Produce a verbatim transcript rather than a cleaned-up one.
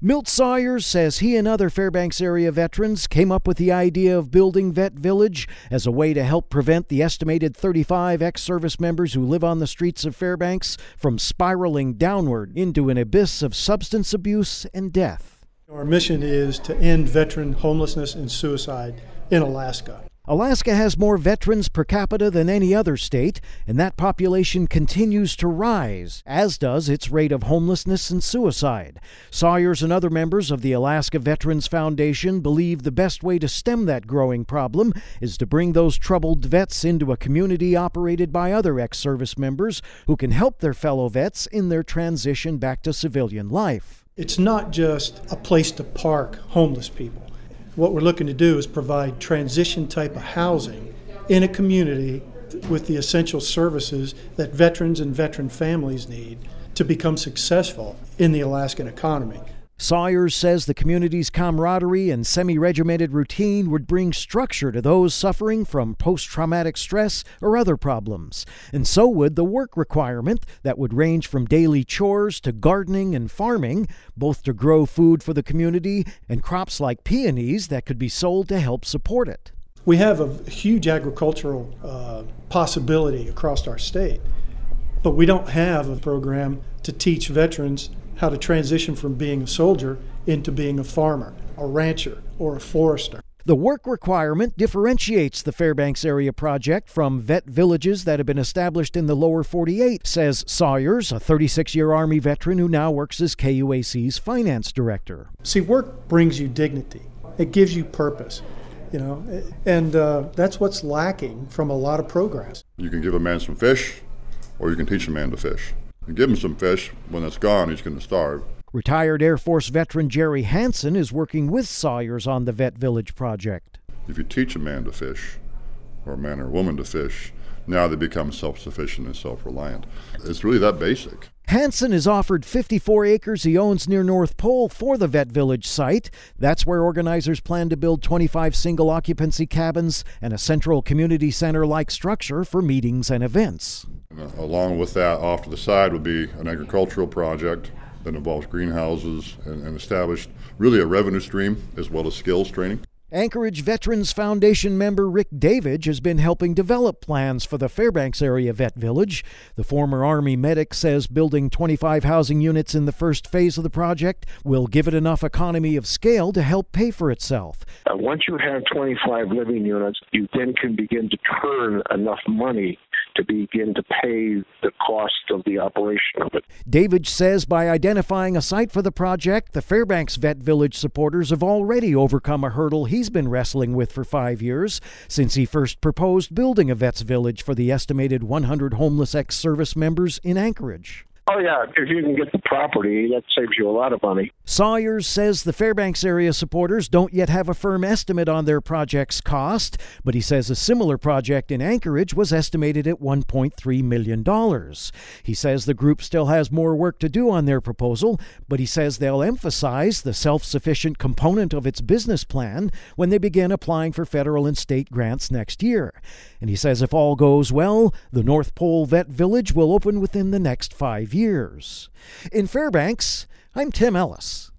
Milt Sawyers says he and other Fairbanks area veterans came up with the idea of building Vet Village as a way to help prevent the estimated thirty-five ex-service members who live on the streets of Fairbanks from spiraling downward into an abyss of substance abuse and death. Our mission is to end veteran homelessness and suicide in Alaska. Alaska has more veterans per capita than any other state, and that population continues to rise, as does its rate of homelessness and suicide. Sawyers and other members of the Alaska Veterans Foundation believe the best way to stem that growing problem is to bring those troubled vets into a community operated by other ex-service members who can help their fellow vets in their transition back to civilian life. It's not just a place to park homeless people. What we're looking to do is provide transition type of housing in a community with the essential services that veterans and veteran families need to become successful in the Alaskan economy. Sawyers says the community's camaraderie and semi-regimented routine would bring structure to those suffering from post-traumatic stress or other problems. And so would the work requirement that would range from daily chores to gardening and farming, both to grow food for the community and crops like peonies that could be sold to help support it. We have a huge agricultural uh, possibility across our state, but we don't have a program to teach veterans how to transition from being a soldier into being a farmer, a rancher, or a forester. The work requirement differentiates the Fairbanks area project from vet villages that have been established in the lower forty-eight, says Sawyers, a thirty-six-year Army veteran who now works as K U A C's finance director. See, work brings you dignity. It gives you purpose, you know, and uh, that's what's lacking from a lot of programs. You can give a man some fish, or you can teach a man to fish. You give him some fish, when it's gone, he's going to starve. Retired Air Force veteran Jerry Hansen is working with Sawyers on the Vet Village project. If you teach a man to fish, or a man or a woman to fish, now they become self-sufficient and self-reliant. It's really that basic. Hansen is offered fifty-four acres he owns near North Pole for the Vet Village site. That's where organizers plan to build twenty-five single-occupancy cabins and a central community center-like structure for meetings and events. And uh, along with that, off to the side would be an agricultural project that involves greenhouses and, and established really a revenue stream as well as skills training. Anchorage Veterans Foundation member Rick Davidge has been helping develop plans for the Fairbanks area vet village. The former Army medic says building twenty-five housing units in the first phase of the project will give it enough economy of scale to help pay for itself. Uh, once you have twenty-five living units, you then can begin to turn enough money to begin to pay the cost of the operation of it. Davidge says by identifying a site for the project, the Fairbanks Vet Village supporters have already overcome a hurdle he's been wrestling with for five years since he first proposed building a Vets Village for the estimated one hundred homeless ex-service members in Anchorage. Oh, yeah, if you can get the property, that saves you a lot of money. Sawyers says the Fairbanks area supporters don't yet have a firm estimate on their project's cost, but he says a similar project in Anchorage was estimated at one point three million dollars. He says the group still has more work to do on their proposal, but he says they'll emphasize the self-sufficient component of its business plan when they begin applying for federal and state grants next year. And he says if all goes well, the North Pole Vet Village will open within the next five years. In Fairbanks, I'm Tim Ellis.